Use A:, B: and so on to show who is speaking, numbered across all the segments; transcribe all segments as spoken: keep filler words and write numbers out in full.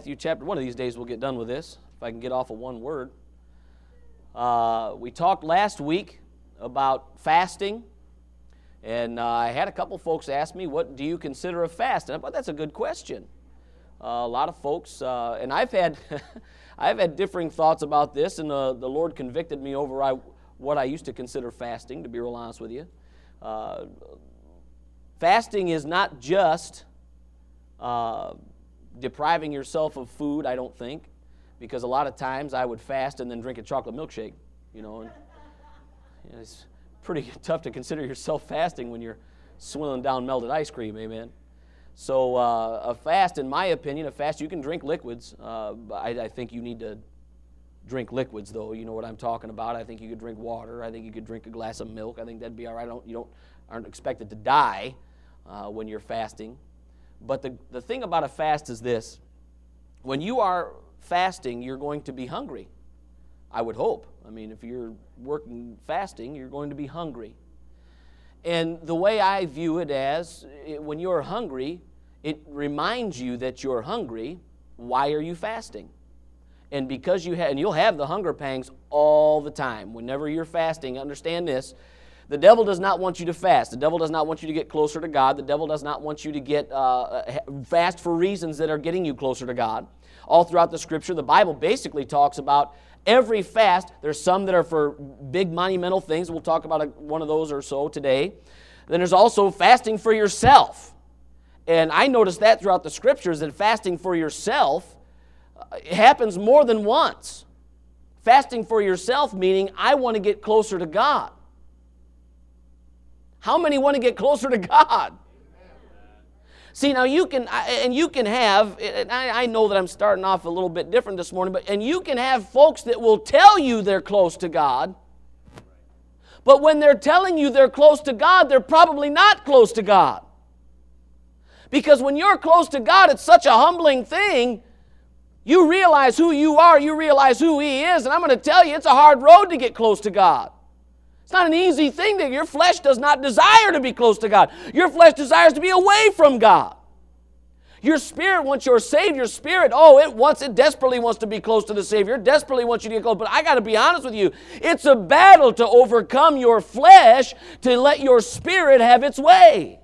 A: Matthew chapter, one of these days we'll get done with this, if I can get off of one word. Uh, we talked last week about fasting, and uh, I had a couple folks ask me, what do you consider a fast? And I thought that's a good question. Uh, a lot of folks, uh, and I've had I've had differing thoughts about this, and uh, the Lord convicted me over I, what I used to consider fasting, to be real honest with you. Uh, fasting is not just uh, depriving yourself of food, I don't think, because a lot of times I would fast and then drink a chocolate milkshake, you know. And, you know, it's pretty tough to consider yourself fasting when you're swilling down melted ice cream, amen. So uh, a fast, in my opinion, a fast, you can drink liquids. Uh, I, I think you need to drink liquids, though. You know what I'm talking about. I think you could drink water. I think you could drink a glass of milk. I think that'd be all right. I don't, you don't aren't expected to die uh, when you're fasting. But the, the thing about a fast is this. When you are fasting, you're going to be hungry, I would hope. I mean, if you're working fasting, you're going to be hungry. And the way I view it as, it, when you're hungry, it reminds you that you're hungry. Why are you fasting? And because you have, and you'll have the hunger pangs all the time. Whenever you're fasting, understand this. The devil does not want you to fast. The devil does not want you to get closer to God. The devil does not want you to get uh, fast for reasons that are getting you closer to God. All throughout the Scripture, the Bible basically talks about every fast. There's some that are for big monumental things. We'll talk about a, one of those or so today. Then there's also fasting for yourself. And I noticed that throughout the Scriptures, that fasting for yourself uh, happens more than once. Fasting for yourself meaning I want to get closer to God. How many want to get closer to God? See, now you can, and you can have, and I know that I'm starting off a little bit different this morning, but and you can have folks that will tell you they're close to God, but when they're telling you they're close to God, they're probably not close to God. Because when you're close to God, it's such a humbling thing. You realize who you are, you realize who He is, and I'm going to tell you, it's a hard road to get close to God. It's not an easy thing. That your flesh does not desire to be close to God. Your flesh desires to be away from God. Your spirit, once you're saved, your spirit, oh, it wants, it desperately wants to be close to the Savior. It desperately wants you to get close. But I got to be honest with you. It's a battle to overcome your flesh, to let your spirit have its way.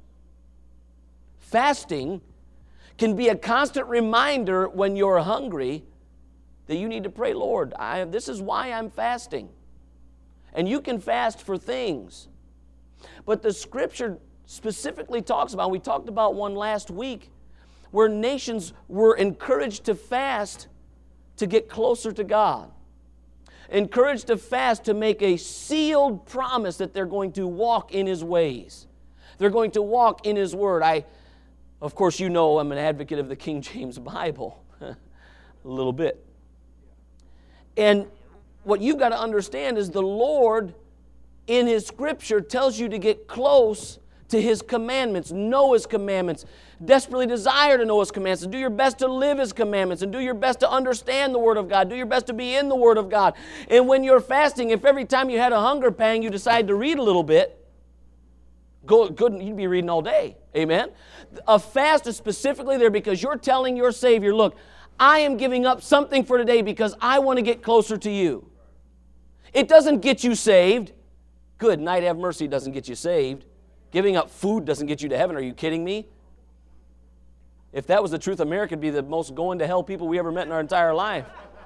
A: Fasting can be a constant reminder when you're hungry that you need to pray, Lord, I, this is why I'm fasting. And you can fast for things. But the Scripture specifically talks about, we talked about one last week, where nations were encouraged to fast to get closer to God. Encouraged to fast to make a sealed promise that they're going to walk in His ways. They're going to walk in His Word. I, of course, you know I'm an advocate of the King James Bible. A little bit. And what you've got to understand is the Lord in His Scripture tells you to get close to His commandments, know His commandments, desperately desire to know His commandments, and do your best to live His commandments, and do your best to understand the Word of God, do your best to be in the Word of God. And when you're fasting, if every time you had a hunger pang you decide to read a little bit, go, good, you'd be reading all day. Amen? A fast is specifically there because you're telling your Savior, look, I am giving up something for today because I want to get closer to you. It doesn't get you saved. Good night, have mercy doesn't get you saved. Giving up food doesn't get you to heaven. Are you kidding me? If that was the truth, America would be the most going to hell people we ever met in our entire life.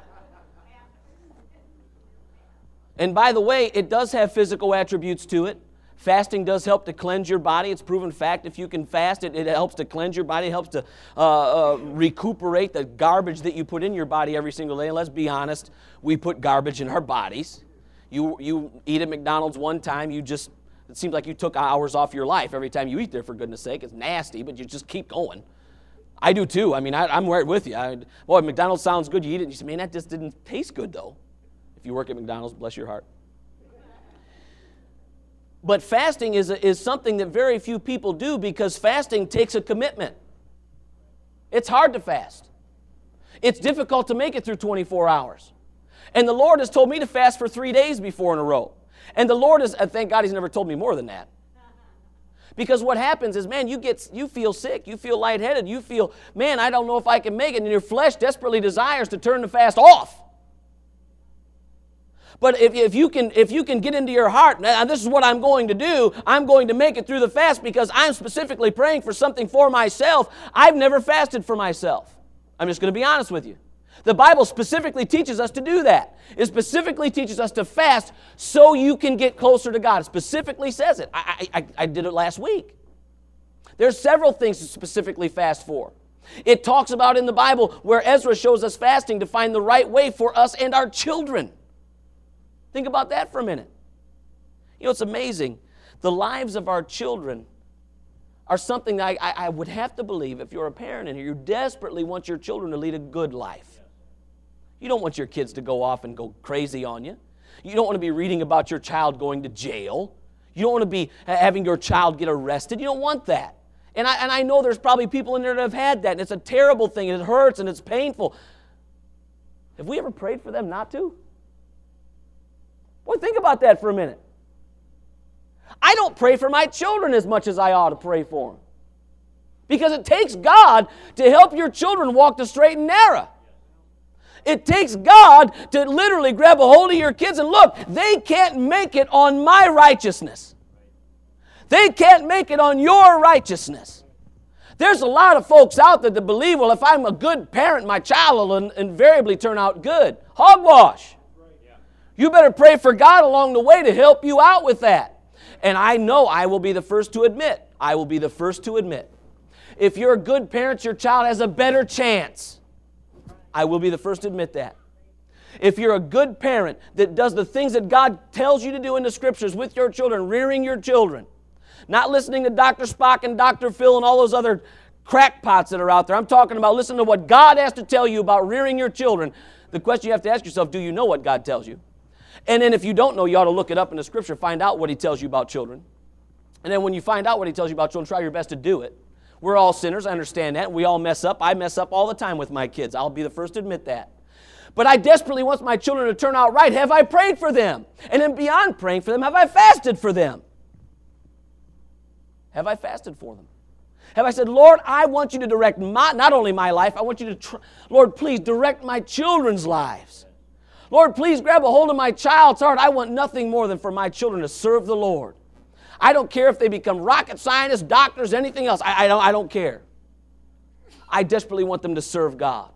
A: And by the way, it does have physical attributes to it. Fasting does help to cleanse your body. It's proven fact. If you can fast, it, it helps to cleanse your body. It helps to uh, uh, recuperate the garbage that you put in your body every single day. And let's be honest, we put garbage in our bodies. You, you eat at McDonald's one time, you just, it seems like you took hours off your life every time you eat there, for goodness sake. It's nasty, but you just keep going. I do too. I mean, I, I'm right with you. I, boy, McDonald's sounds good. You eat it and you say, man, that just didn't taste good though. If you work at McDonald's, bless your heart. But fasting is, a, is something that very few people do because fasting takes a commitment. It's hard to fast. It's difficult to make it through twenty-four hours. And the Lord has told me to fast for three days before in a row. And the Lord has, thank God He's never told me more than that. Because what happens is, man, you get, you feel sick, you feel lightheaded, you feel, man, I don't know if I can make it, and your flesh desperately desires to turn the fast off. But if, if, you can, if you can get into your heart, now this is what I'm going to do, I'm going to make it through the fast because I'm specifically praying for something for myself. I've never fasted for myself. I'm just going to be honest with you. The Bible specifically teaches us to do that. It specifically teaches us to fast so you can get closer to God. It specifically says it. I, I, I did it last week. There's several things to specifically fast for. It talks about in the Bible where Ezra shows us fasting to find the right way for us and our children. Think about that for a minute. You know, it's amazing. The lives of our children are something that I, I, I would have to believe, if you're a parent in here, you desperately want your children to lead a good life. You don't want your kids to go off and go crazy on you. You don't want to be reading about your child going to jail. You don't want to be having your child get arrested. You don't want that. And I, and I know there's probably people in there that have had that, and it's a terrible thing, and it hurts, and it's painful. Have we ever prayed for them not to? Boy, think about that for a minute. I don't pray for my children as much as I ought to pray for them. Because it takes God to help your children walk the straight and narrow. It takes God to literally grab a hold of your kids and look, they can't make it on my righteousness. They can't make it on your righteousness. There's a lot of folks out there that believe, well, if I'm a good parent, my child will invariably turn out good. Hogwash. You better pray for God along the way to help you out with that. And I know I will be the first to admit, I will be the first to admit, if you're a good parent, your child has a better chance. I will be the first to admit that. If you're a good parent that does the things that God tells you to do in the Scriptures with your children, rearing your children, not listening to Doctor Spock and Doctor Phil and all those other crackpots that are out there. I'm talking about listening to what God has to tell you about rearing your children. The question you have to ask yourself, do you know what God tells you? And then if you don't know, you ought to look it up in the Scripture, find out what He tells you about children. And then when you find out what He tells you about children, try your best to do it. We're all sinners, I understand that. We all mess up. I mess up all the time with my kids. I'll be the first to admit that. But I desperately want my children to turn out right. Have I prayed for them? And then beyond praying for them, have I fasted for them? Have I fasted for them? Have I said, Lord, I want you to direct my, not only my life, I want you to, tr- Lord, please direct my children's lives. Lord, please grab a hold of my child's heart. I want nothing more than for my children to serve the Lord. I don't care if they become rocket scientists, doctors, anything else. I, I, don't, I don't care. I desperately want them to serve God.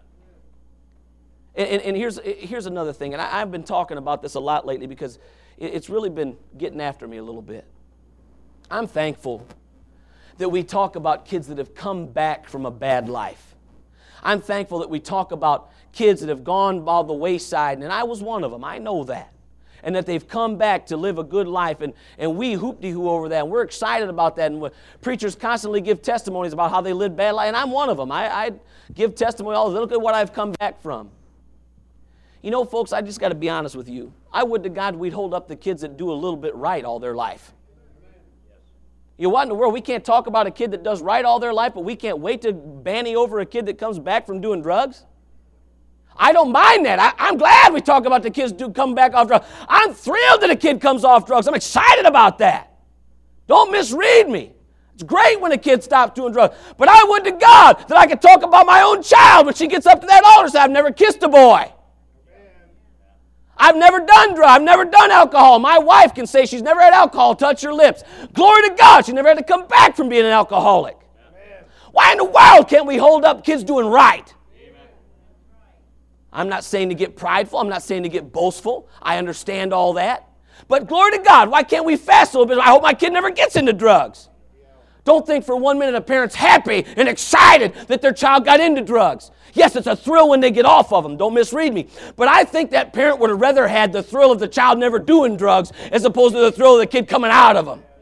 A: And, and, and here's, here's another thing, and I, I've been talking about this a lot lately because it, it's really been getting after me a little bit. I'm thankful that we talk about kids that have come back from a bad life. I'm thankful that we talk about kids that have gone by the wayside, and I was one of them. I know that. And that they've come back to live a good life, and, and we hoop-de-hoo over that, and we're excited about that, and preachers constantly give testimonies about how they lived bad life, and I'm one of them. I, I give testimony, oh, look at what I've come back from. You know, folks, I just got to be honest with you. I would to God we'd hold up the kids that do a little bit right all their life. You know what in the world? We can't talk about a kid that does right all their life, but we can't wait to banny over a kid that comes back from doing drugs? I don't mind that. I, I'm glad we talk about the kids do come back off drugs. I'm thrilled that a kid comes off drugs. I'm excited about that. Don't misread me. It's great when a kid stops doing drugs. But I would to God that I could talk about my own child when she gets up to that altar and say, I've never kissed a boy. I've never done drugs. I've never done alcohol. My wife can say she's never had alcohol touch her lips. Glory to God, she never had to come back from being an alcoholic. Amen. Why in the world can't we hold up kids doing right? Amen. I'm not saying to get prideful. I'm not saying to get boastful. I understand all that. But glory to God, why can't we fast a little bit? I hope my kid never gets into drugs. Don't think for one minute a parent's happy and excited that their child got into drugs. Yes, it's a thrill when they get off of them. Don't misread me. But I think that parent would have rather had the thrill of the child never doing drugs as opposed to the thrill of the kid coming out of them.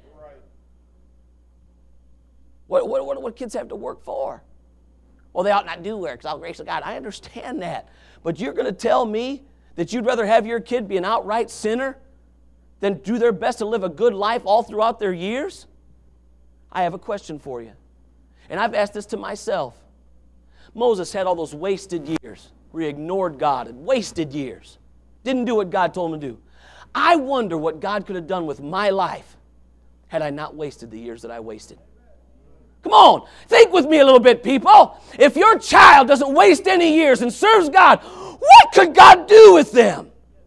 A: What, what, what, what kids have to work for? Well, they ought not do work, because all grace of God. I understand that. But you're going to tell me that you'd rather have your kid be an outright sinner than do their best to live a good life all throughout their years? I have a question for you. And I've asked this to myself. Moses had all those wasted years where he ignored God and wasted years. Didn't do what God told him to do. I wonder what God could have done with my life had I not wasted the years that I wasted. Come on, think with me a little bit, people. If your child doesn't waste any years and serves God, what could God do with them?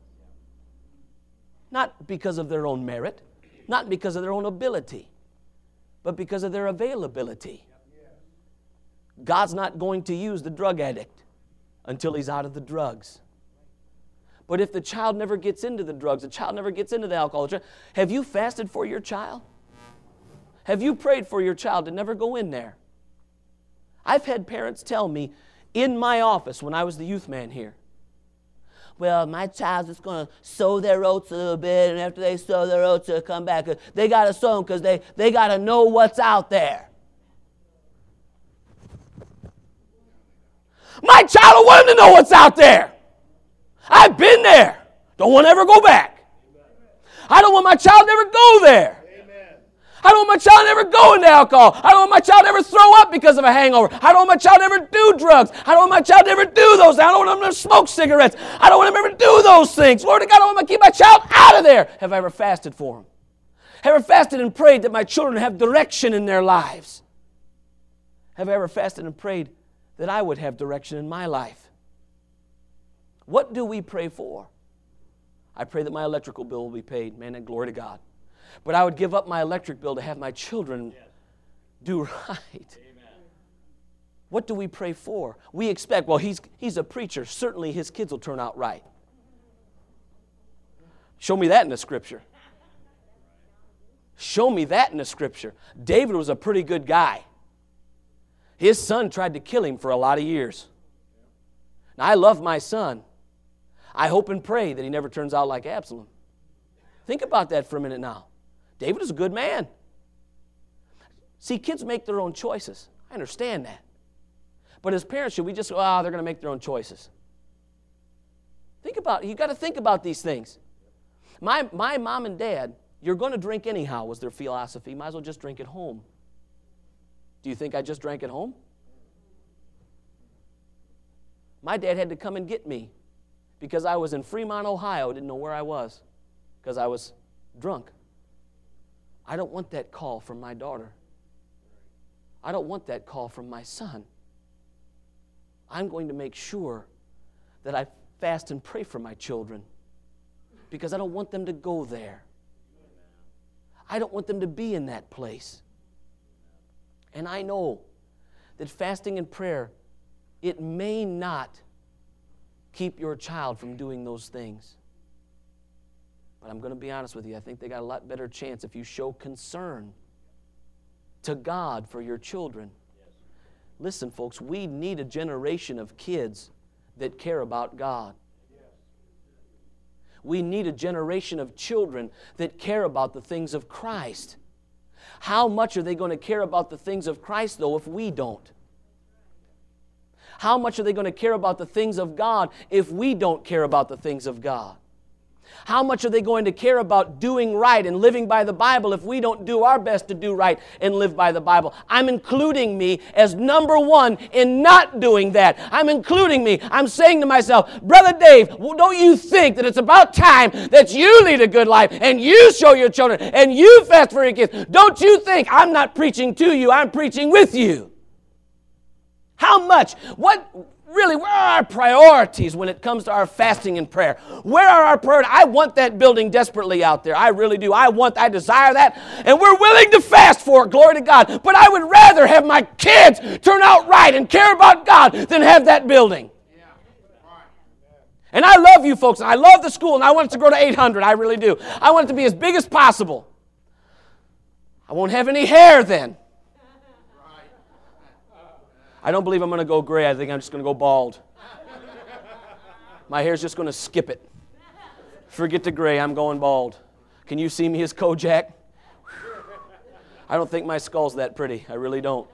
A: Not because of their own merit, not because of their own ability, but because of their availability. God's not going to use the drug addict until he's out of the drugs. But if the child never gets into the drugs, the child never gets into the alcohol, have you fasted for your child? Have you prayed for your child to never go in there? I've had parents tell me in my office when I was the youth man here, well, my child's just going to sow their oats a little bit, and after they sow their oats, they'll come back. They got to sow them because they, they got to know what's out there. My child, I want him to know what's out there. I've been there. Don't want to ever go back. I don't want my child to ever go there. I don't want my child to ever go into alcohol. I don't want my child to ever throw up because of a hangover. I don't want my child to ever do drugs. I don't want my child to ever do those. I don't want them to smoke cigarettes. I don't want them to ever do those things. Lord God, I want to keep my child out of there. Have I ever fasted for them? Have I ever fasted and prayed that my children have direction in their lives? Have I ever fasted and prayed that I would have direction in my life? What do we pray for? I pray that my electrical bill will be paid. Man, and glory to God. But I would give up my electric bill to have my children yes. do right. Amen. What do we pray for? We expect, well, he's, he's a preacher. Certainly his kids will turn out right. Show me that in the Scripture. Show me that in the Scripture. David was a pretty good guy. His son tried to kill him for a lot of years. Now, I love my son. I hope and pray that he never turns out like Absalom. Think about that for a minute now. David is a good man. See, kids make their own choices. I understand that. But as parents, should we just go, oh, they're going to make their own choices? Think about it. You've got to think about these things. My, my mom and dad, you're going to drink anyhow was their philosophy. Might as well just drink at home. Do you think I just drank at home? My dad had to come and get me because I was in Fremont, Ohio, didn't know where I was because I was drunk. I don't want that call from my daughter. I don't want that call from my son. I'm going to make sure that I fast and pray for my children because I don't want them to go there. I don't want them to be in that place. And I know that fasting and prayer, it may not keep your child from doing those things. But I'm going to be honest with you, I think they got a lot better chance if you show concern to God for your children. Yes. Listen, folks, we need a generation of kids that care about God. Yes. We need a generation of children that care about the things of Christ. How much are they going to care about the things of Christ, though, if we don't? How much are they going to care about the things of God if we don't care about the things of God? How much are they going to care about doing right and living by the Bible if we don't do our best to do right and live by the Bible? I'm including me as number one in not doing that. I'm including me. I'm saying to myself, Brother Dave, don't you think that it's about time that you lead a good life and you show your children and you fast for your kids? Don't you think I'm not preaching to you, I'm preaching with you? How much? What? Really, where are our priorities when it comes to our fasting and prayer? Where are our priorities? I want that building desperately out there. I really do. I want, I desire that. And we're willing to fast for it, glory to God. But I would rather have my kids turn out right and care about God than have that building. And I love you folks. And I love the school. And I want it to grow to eight hundred. I really do. I want it to be as big as possible. I won't have any hair then. I don't believe I'm going to go gray. I think I'm just going to go bald. My hair's just going to skip it. Forget the gray. I'm going bald. Can you see me as Kojak? I don't think my skull's that pretty. I really don't.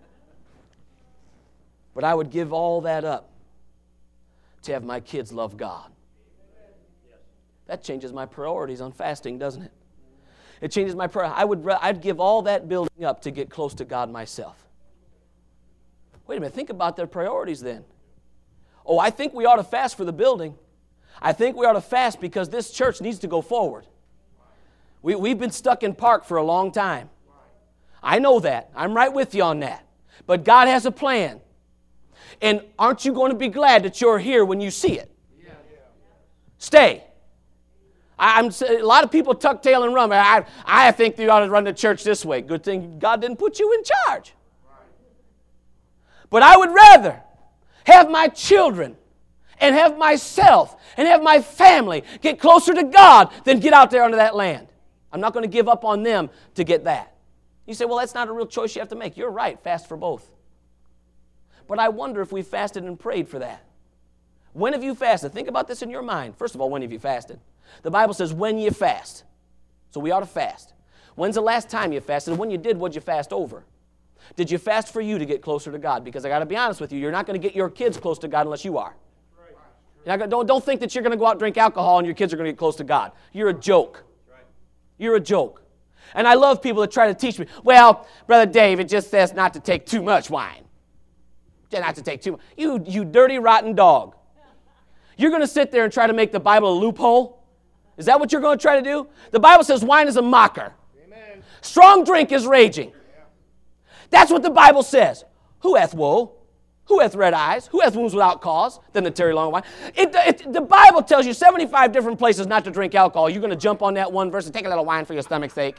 A: But I would give all that up to have my kids love God. That changes my priorities on fasting, doesn't it? It changes my prayer. I would, I'd give all that building up to get close to God myself. Wait a minute, think about their priorities then. Oh, I think we ought to fast for the building. I think we ought to fast because this church needs to go forward. We, we've been stuck in park for a long time. I know that. I'm right with you on that. But God has a plan. And aren't you going to be glad that you're here when you see it? Stay. I, I'm a lot of people tuck tail and run. I, I think you ought to run the church this way. Good thing God didn't put you in charge. But I would rather have my children and have myself and have my family get closer to God than get out there onto that land. I'm not going to give up on them to get that. You say, well, that's not a real choice you have to make. You're right, fast for both. But I wonder if we fasted and prayed for that. When have you fasted? Think about this in your mind. First of all, when have you fasted? The Bible says when you fast. So we ought to fast. When's the last time you fasted? And when you did, what'd you fast over? Did you fast for you to get closer to God? Because I got to be honest with you, you're not going to get your kids close to God unless you are. You're not gonna, don't, don't think that you're going to go out and drink alcohol and your kids are going to get close to God. You're a joke. You're a joke. And I love people that try to teach me, well, Brother Dave, it just says not to take too much wine. Not to take too much. You, you dirty, rotten dog. You're going to sit there and try to make the Bible a loophole? Is that what you're going to try to do? The Bible says wine is a mocker. Amen. Strong drink is raging. Yeah. That's what the Bible says. Who hath woe? Who hath red eyes? Who hath wounds without cause? Than to tarry long wine. It, it, the Bible tells you seventy-five different places not to drink alcohol. You're going to jump on that one verse and take a little wine for your stomach's sake.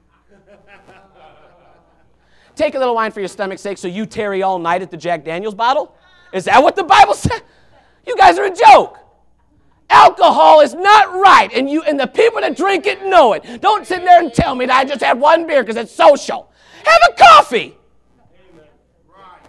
A: Take a little wine for your stomach's sake so you tarry all night at the Jack Daniels bottle? Is that what the Bible says? You guys are a joke. Alcohol is not right, and you and the people that drink it know it. Don't sit there and tell me that I just had one beer because it's social. Have a coffee. Amen. Right.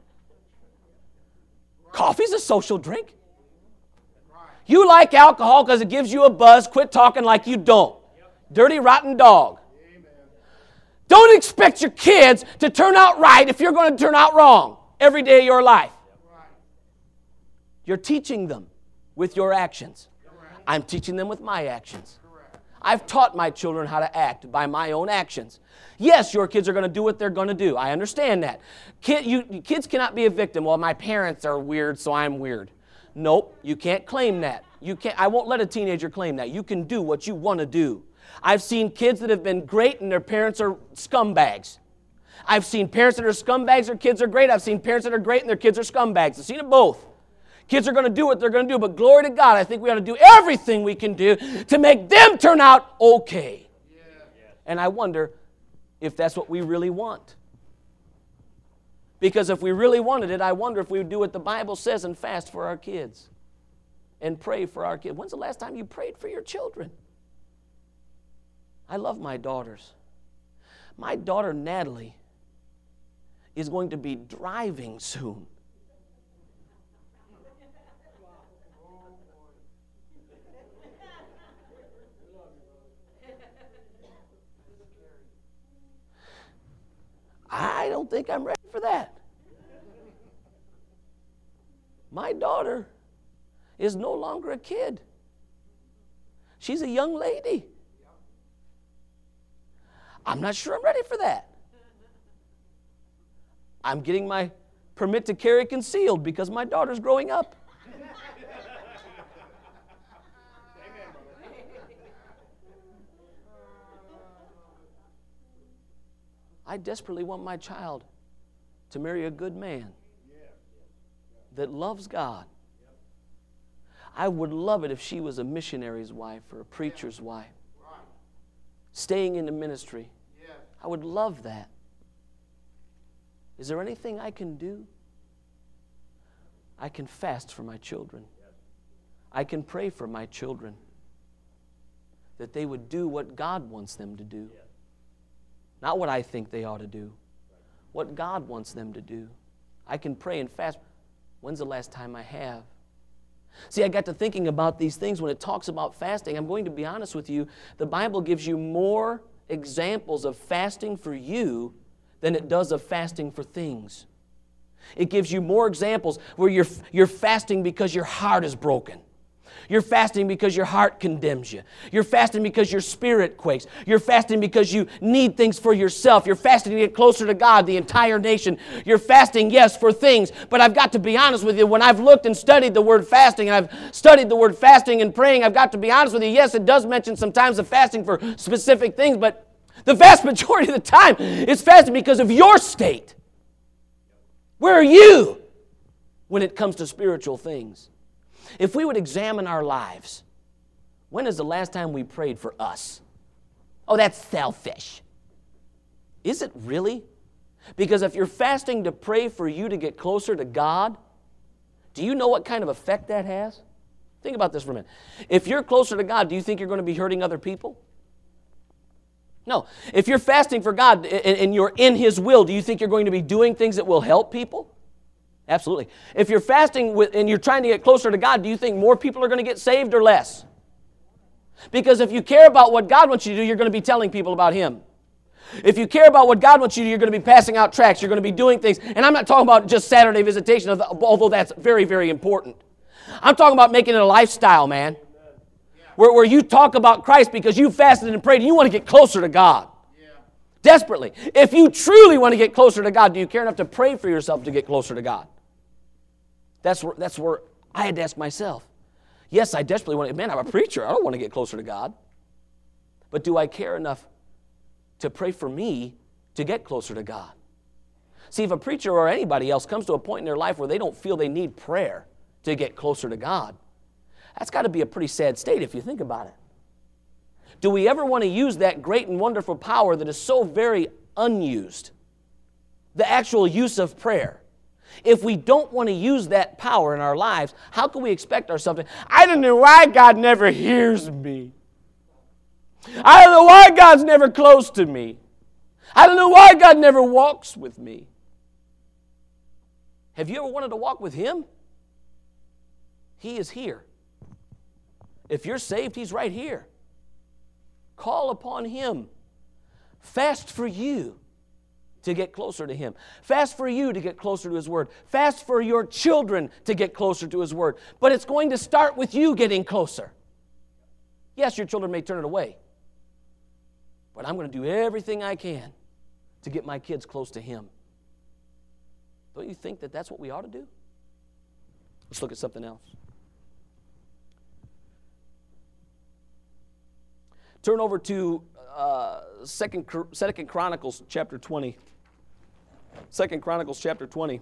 A: Coffee's a social drink. Right. You like alcohol because it gives you a buzz. Quit talking like you don't. Yep. Dirty, rotten dog. Amen. Don't expect your kids to turn out right if you're going to turn out wrong every day of your life. You're teaching them with your actions. I'm teaching them with my actions. I've taught my children how to act by my own actions. Yes, your kids are going to do what they're going to do. I understand that. Kid, you, kids cannot be a victim. Well, my parents are weird, so I'm weird. Nope, you can't claim that. You can't. I won't let a teenager claim that. You can do what you want to do. I've seen kids that have been great and their parents are scumbags. I've seen parents that are scumbags, their kids are great. I've seen parents that are great and their kids are scumbags. I've seen it both. Kids are going to do what they're going to do, but glory to God, I think we ought to do everything we can do to make them turn out okay. Yeah. And I wonder if that's what we really want. Because if we really wanted it, I wonder if we would do what the Bible says and fast for our kids and pray for our kids. When's the last time you prayed for your children? I love my daughters. My daughter Natalie is going to be driving soon. I don't think I'm ready for that. My daughter is no longer a kid. She's a young lady. I'm not sure I'm ready for that. I'm getting my permit to carry concealed because my daughter's growing up. I desperately want my child to marry a good man that loves God. I would love it if she was a missionary's wife or a preacher's wife, staying in the ministry. I would love that. Is there anything I can do? I can fast for my children. I can pray for my children that they would do what God wants them to do. Not what I think they ought to do. What God wants them to do. I can pray and fast. When's the last time I have? See, I got to thinking about these things when it talks about fasting. I'm going to be honest with you. The Bible gives you more examples of fasting for you than it does of fasting for things. It gives you more examples where you're, you're fasting because your heart is broken. You're fasting because your heart condemns you. You're fasting because your spirit quakes. You're fasting because you need things for yourself. You're fasting to get closer to God, the entire nation. You're fasting, yes, for things, but I've got to be honest with you. When I've looked and studied the word fasting, and I've studied the word fasting and praying, I've got to be honest with you. Yes, it does mention sometimes of fasting for specific things, but the vast majority of the time, it's fasting because of your state. Where are you when it comes to spiritual things? If we would examine our lives, when is the last time we prayed for us? Oh, that's selfish. Is it really? Because if you're fasting to pray for you to get closer to God, do you know what kind of effect that has? Think about this for a minute. If you're closer to God, do you think you're going to be hurting other people? No. If you're fasting for God and you're in His will, do you think you're going to be doing things that will help people? Absolutely. If you're fasting and you're trying to get closer to God, do you think more people are going to get saved or less? Because if you care about what God wants you to do, you're going to be telling people about Him. If you care about what God wants you to do, you're going to be passing out tracts. You're going to be doing things. And I'm not talking about just Saturday visitation, although that's very, very important. I'm talking about making it a lifestyle, man. Where, where you talk about Christ because you fasted and prayed and you want to get closer to God. Yeah. Desperately. If you truly want to get closer to God, do you care enough to pray for yourself to get closer to God? That's where, that's where I had to ask myself. Yes, I desperately want to, man, I'm a preacher. I don't want to get closer to God. But do I care enough to pray for me to get closer to God? See, if a preacher or anybody else comes to a point in their life where they don't feel they need prayer to get closer to God, that's got to be a pretty sad state if you think about it. Do we ever want to use that great and wonderful power that is so very unused? The actual use of prayer. If we don't want to use that power in our lives, how can we expect ourselves to, I don't know why God never hears me. I don't know why God's never close to me. I don't know why God never walks with me. Have you ever wanted to walk with Him? He is here. If you're saved, He's right here. Call upon Him. Fast for you to get closer to Him. Fast for you to get closer to His Word. Fast for your children to get closer to His Word. But it's going to start with you getting closer. Yes, your children may turn it away. But I'm going to do everything I can to get my kids close to Him. Don't you think that that's what we ought to do? Let's look at something else. Turn over to uh, Second, Second Chronicles chapter twenty. Second Chronicles chapter twenty.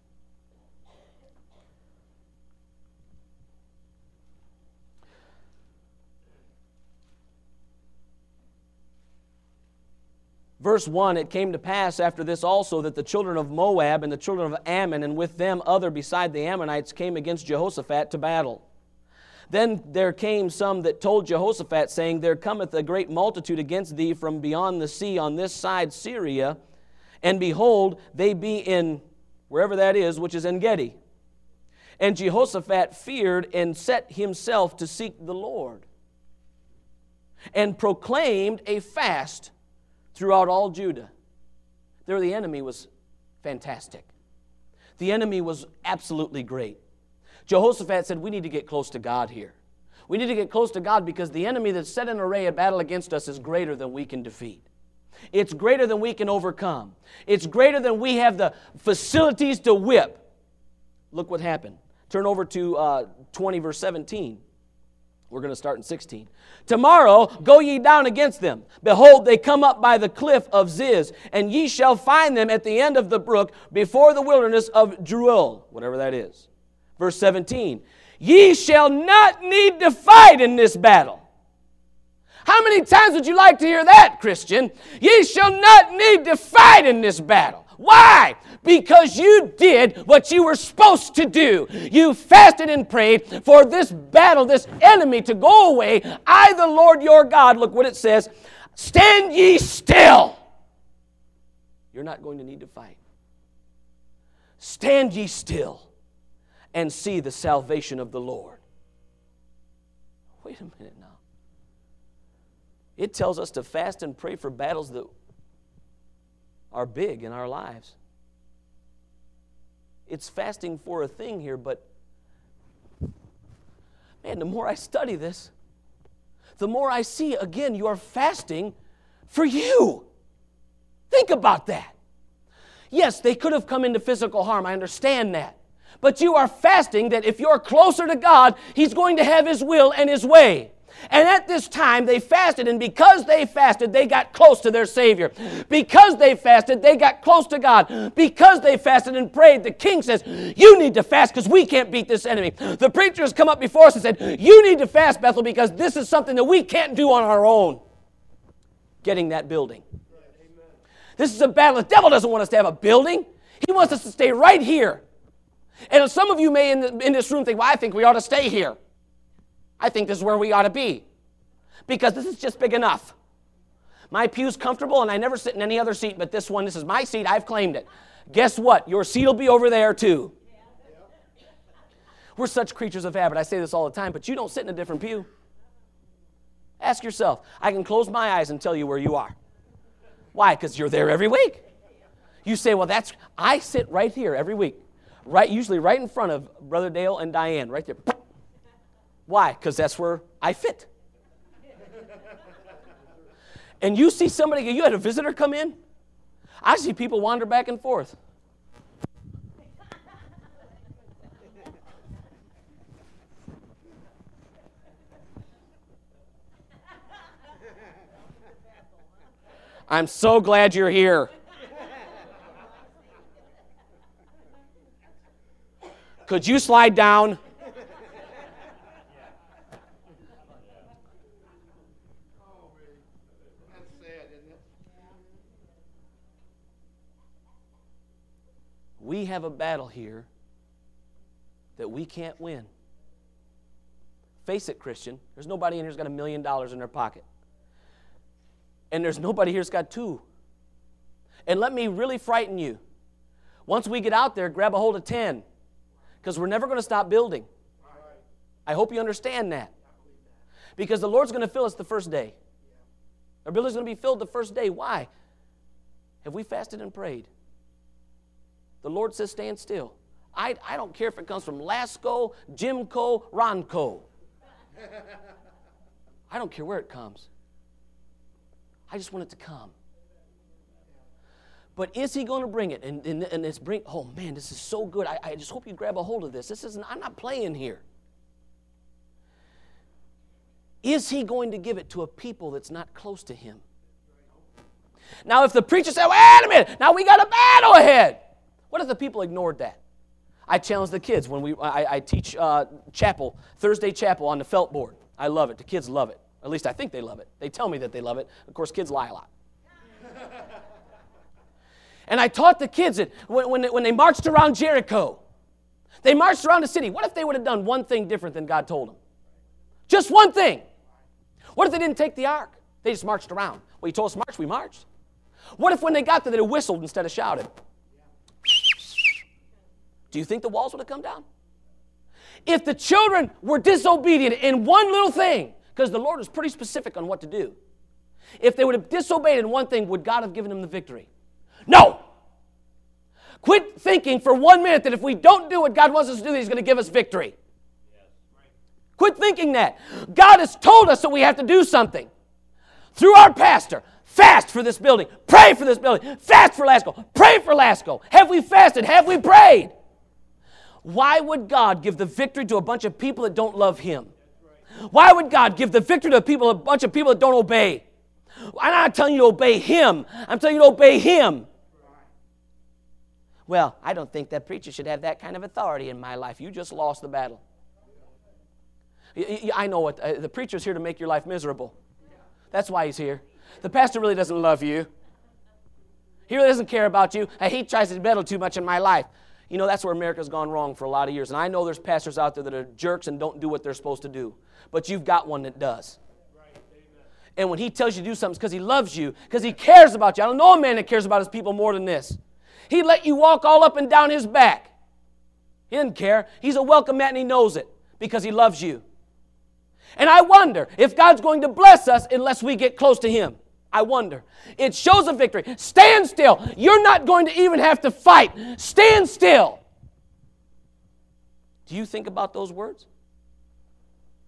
A: Verse one, it came to pass after this also that the children of Moab and the children of Ammon and with them other beside the Ammonites came against Jehoshaphat to battle. Then there came some that told Jehoshaphat, saying, There cometh a great multitude against thee from beyond the sea on this side Syria, and behold, they be in, wherever that is, which is En Gedi. And Jehoshaphat feared and set himself to seek the Lord, and proclaimed a fast throughout all Judah. There the enemy was fantastic. The enemy was absolutely great. Jehoshaphat said, we need to get close to God here. We need to get close to God because the enemy that's set in array of battle against us is greater than we can defeat. It's greater than we can overcome. It's greater than we have the facilities to whip. Look what happened. Turn over to uh, twenty, verse seventeen. We're going to start in sixteen. Tomorrow go ye down against them. Behold, they come up by the cliff of Ziz, and ye shall find them at the end of the brook before the wilderness of Jeruel, whatever that is. Verse seventeen, ye shall not need to fight in this battle. How many times would you like to hear that, Christian? Ye shall not need to fight in this battle. Why? Because you did what you were supposed to do. You fasted and prayed for this battle, this enemy to go away. I, the Lord your God, look what it says, stand ye still. You're not going to need to fight. Stand ye still and see the salvation of the Lord. Wait a minute now. It tells us to fast and pray for battles that are big in our lives. It's fasting for a thing here, but man, the more I study this, the more I see, again, you are fasting for you. Think about that. Yes, they could have come into physical harm. I understand that. But you are fasting that if you're closer to God, He's going to have His will and His way. And at this time, they fasted, and because they fasted, they got close to their Savior. Because they fasted, they got close to God. Because they fasted and prayed, the king says, you need to fast because we can't beat this enemy. The preachers come up before us and said, you need to fast, Bethel, because this is something that we can't do on our own. Getting that building. This is a battle. The devil doesn't want us to have a building. He wants us to stay right here. And some of you may in, the, in this room think, well, I think we ought to stay here. I think this is where we ought to be. Because this is just big enough. My pew's comfortable and I never sit in any other seat but this one. This is my seat. I've claimed it. Guess what? Your seat will be over there too. We're such creatures of habit. I say this all the time, but you don't sit in a different pew. Ask yourself. I can close my eyes and tell you where you are. Why? Because you're there every week. You say, well, that's, I sit right here every week. Right, usually right in front of Brother Dale and Diane, right there. Why? Because that's where I fit. And you see somebody, you had a visitor come in. I see people wander back and forth. I'm so glad you're here. Could you slide down? We have a battle here that we can't win. Face it, Christian. There's nobody in here who's got a million dollars in their pocket. And there's nobody here who's got two. And let me really frighten you. Once we get out there, grab a hold of ten. Because we're never going to stop building. I hope you understand that. Because the Lord's going to fill us the first day. Our building's going to be filled the first day. Why? Have we fasted and prayed? The Lord says stand still. I, I don't care if it comes from Lasco, Jimco, Ronco. I don't care where it comes. I just want it to come. But is He going to bring it? And, and, and it's bring, oh man, this is so good. I, I just hope you grab a hold of this. This isn't, I'm not playing here. Is He going to give it to a people that's not close to Him? Now, if the preacher said, wait a minute, now we got a battle ahead. What if the people ignored that? I challenge the kids when we I, I teach uh, chapel, Thursday chapel on the felt board. I love it. The kids love it. At least I think they love it. They tell me that they love it. Of course, kids lie a lot. And I taught the kids that when, when, they, when they marched around Jericho, they marched around the city. What if they would have done one thing different than God told them? Just one thing. What if they didn't take the ark? They just marched around. Well, He told us to march, we marched. What if when they got there, they whistled instead of shouted? Do you think the walls would have come down? If the children were disobedient in one little thing, because the Lord was pretty specific on what to do, if they would have disobeyed in one thing, would God have given them the victory? No! Quit thinking for one minute that if we don't do what God wants us to do, He's going to give us victory. Quit thinking that. God has told us that we have to do something. Through our pastor, fast for this building, pray for this building, fast for Lasco, pray for Lasco. Have we fasted? Have we prayed? Why would God give the victory to a bunch of people that don't love Him? Why would God give the victory to people, a bunch of people that don't obey? I'm not telling you to obey Him. I'm telling you to obey Him. Well, I don't think that preacher should have that kind of authority in my life. You just lost the battle. I know what uh, the preacher's here to make your life miserable. That's why he's here. The pastor really doesn't love you. He really doesn't care about you. He tries to meddle too much in my life. You know, that's where America's gone wrong for a lot of years. And I know there's pastors out there that are jerks and don't do what they're supposed to do. But you've got one that does. And when he tells you to do something, it's because he loves you, because he cares about you. I don't know a man that cares about his people more than this. He'd let you walk all up and down his back. He doesn't care. He's a welcome mat and he knows it because he loves you. And I wonder if God's going to bless us unless we get close to Him. I wonder. It shows a victory. Stand still. You're not going to even have to fight. Stand still. Do you think about those words?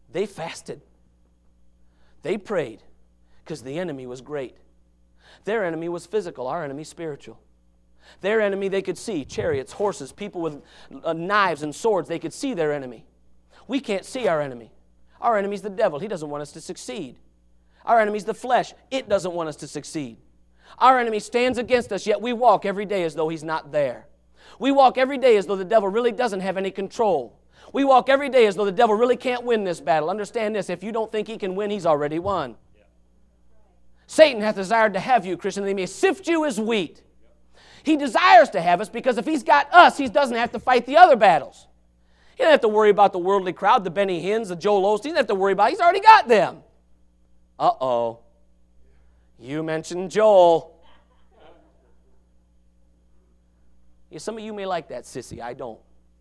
A: They fasted. They prayed because the enemy was great. Their enemy was physical, our enemy spiritual. Their enemy they could see, chariots, horses, people with uh, knives and swords, they could see their enemy. We can't see our enemy. Our enemy's the devil. He doesn't want us to succeed. Our enemy's the flesh. It doesn't want us to succeed. Our enemy stands against us, yet we walk every day as though he's not there. We walk every day as though the devil really doesn't have any control. We walk every day as though the devil really can't win this battle. Understand this, if you don't think he can win, he's already won. Yeah. Satan hath desired to have you, Christian, that he may sift you as wheat. He desires to have us because if he's got us, he doesn't have to fight the other battles. He doesn't have to worry about the worldly crowd, the Benny Hinn's, the Joel Osteen. He doesn't have to worry about it. He's already got them. Uh-oh. You mentioned Joel. Yeah, some of you may like that, sissy. I don't.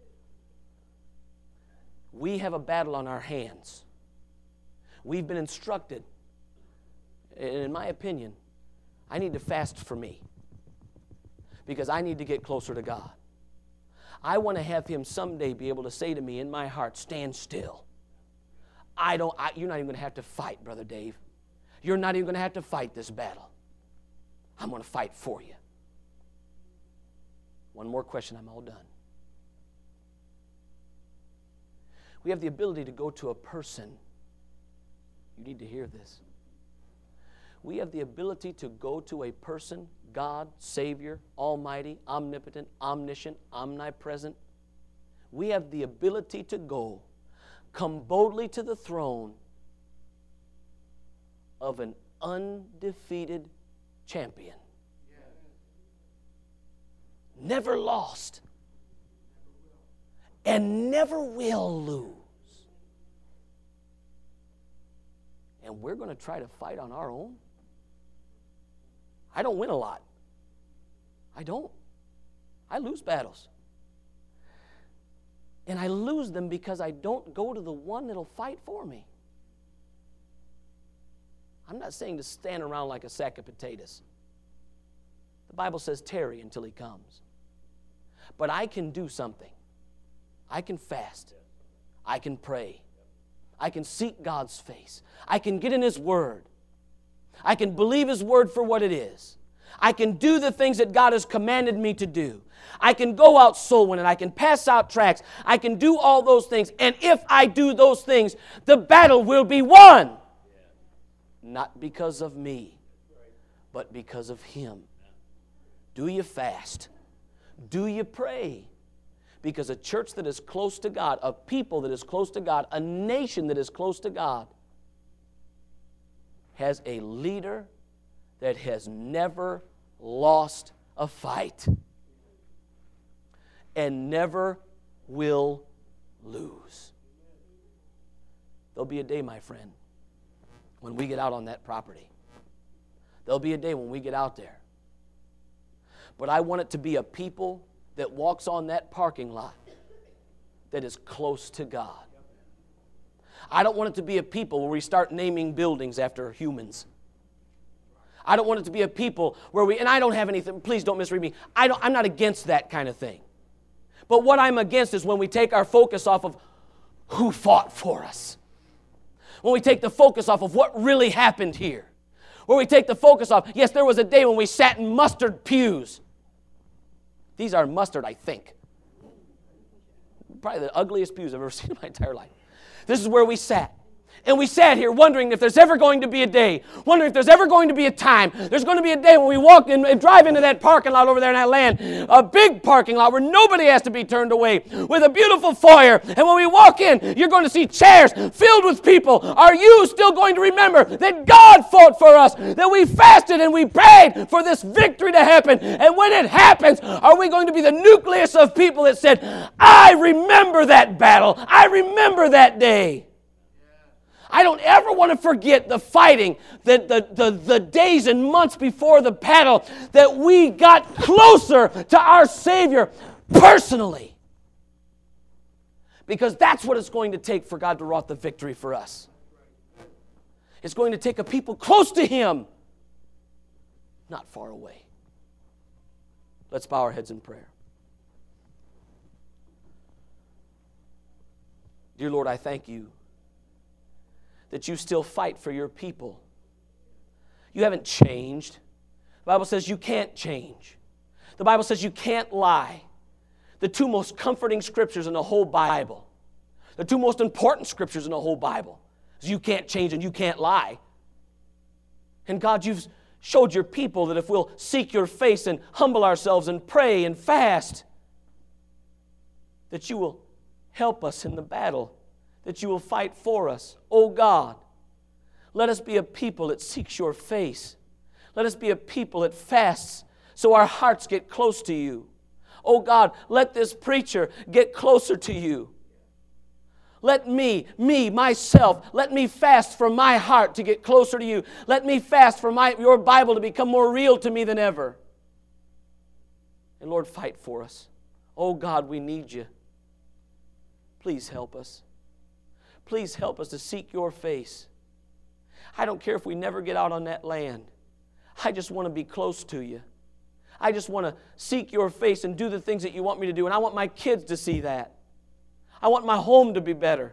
A: We have a battle on our hands. We've been instructed. And in my opinion, I need to fast for me. Because I need to get closer to God. I want to have him someday be able to say to me in my heart, stand still. I don't, I, you're not even going to have to fight, Brother Dave. You're not even going to have to fight this battle. I'm going to fight for you. One more question, I'm all done. We have the ability to go to a person. You need to hear this. We have the ability to go to a person, God, Savior, Almighty, Omnipotent, Omniscient, Omnipresent. We have the ability to go, come boldly to the throne of an undefeated champion. Never lost. And never will lose. And we're going to try to fight on our own? I don't win a lot. I don't. I lose battles. And I lose them because I don't go to the one that'll fight for me. I'm not saying to stand around like a sack of potatoes. The Bible says tarry until he comes. But I can do something. I can fast. I can pray. I can seek God's face. I can get in his word. I can believe his word for what it is. I can do the things that God has commanded me to do. I can go out soul winning. I can pass out tracts. I can do all those things. And if I do those things, the battle will be won. Not because of me, but because of him. Do you fast? Do you pray? Because a church that is close to God, a people that is close to God, a nation that is close to God, has a leader that has never lost a fight and never will lose. There'll be a day, my friend, when we get out on that property. There'll be a day when we get out there. But I want it to be a people that walks on that parking lot that is close to God. I don't want it to be a people where we start naming buildings after humans. I don't want it to be a people where we, and I don't have anything, please don't misread me, I don't, I'm not against that kind of thing. But what I'm against is when we take our focus off of who fought for us. When we take the focus off of what really happened here. Where we take the focus off, yes, there was a day when we sat in mustard pews. These are mustard, I think. Probably the ugliest pews I've ever seen in my entire life. This is where we sat. And we sat here wondering if there's ever going to be a day, wondering if there's ever going to be a time. There's going to be a day when we walk in and drive into that parking lot over there in that land, a big parking lot where nobody has to be turned away, with a beautiful foyer. And when we walk in, you're going to see chairs filled with people. Are you still going to remember that God fought for us, that we fasted and we prayed for this victory to happen? And when it happens, are we going to be the nucleus of people that said, I remember that battle. I remember that day. I don't ever want to forget the fighting, the, the, the, the days and months before the battle that we got closer to our Savior personally. Because that's what it's going to take for God to wrought the victory for us. It's going to take a people close to him, not far away. Let's bow our heads in prayer. Dear Lord, I thank you that you still fight for your people. You haven't changed. The Bible says you can't change. The Bible says you can't lie. The two most comforting scriptures in the whole Bible, the two most important scriptures in the whole Bible, is you can't change and you can't lie. And God, you've showed your people that if we'll seek your face and humble ourselves and pray and fast, that you will help us in the battle, that you will fight for us. Oh God, let us be a people that seeks your face. Let us be a people that fasts so our hearts get close to you. Oh God, let this preacher get closer to you. Let me, me, myself, let me fast for my heart to get closer to you. Let me fast for my, your Bible to become more real to me than ever. And Lord, fight for us. Oh God, we need you. Please help us. Please help us to seek your face. I don't care if we never get out on that land. I just want to be close to you. I just want to seek your face and do the things that you want me to do. And I want my kids to see that. I want my home to be better.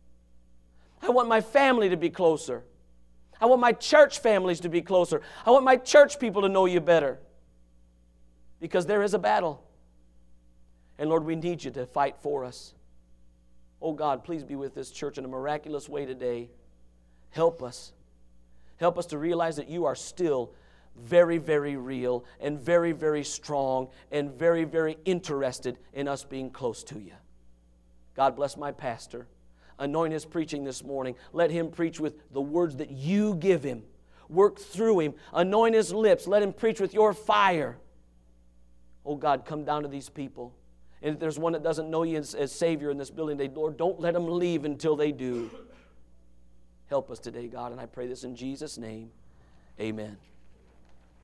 A: I want my family to be closer. I want my church families to be closer. I want my church people to know you better. Because there is a battle. And Lord, we need you to fight for us. Oh God, please be with this church in a miraculous way today. Help us. Help us to realize that you are still very, very real and very, very strong and very, very interested in us being close to you. God bless my pastor. Anoint his preaching this morning. Let him preach with the words that you give him. Work through him. Anoint his lips. Let him preach with your fire. Oh God, come down to these people. And if there's one that doesn't know you as, as Savior in this building today, Lord, don't let them leave until they do. Help us today, God, and I pray this in Jesus' name. Amen.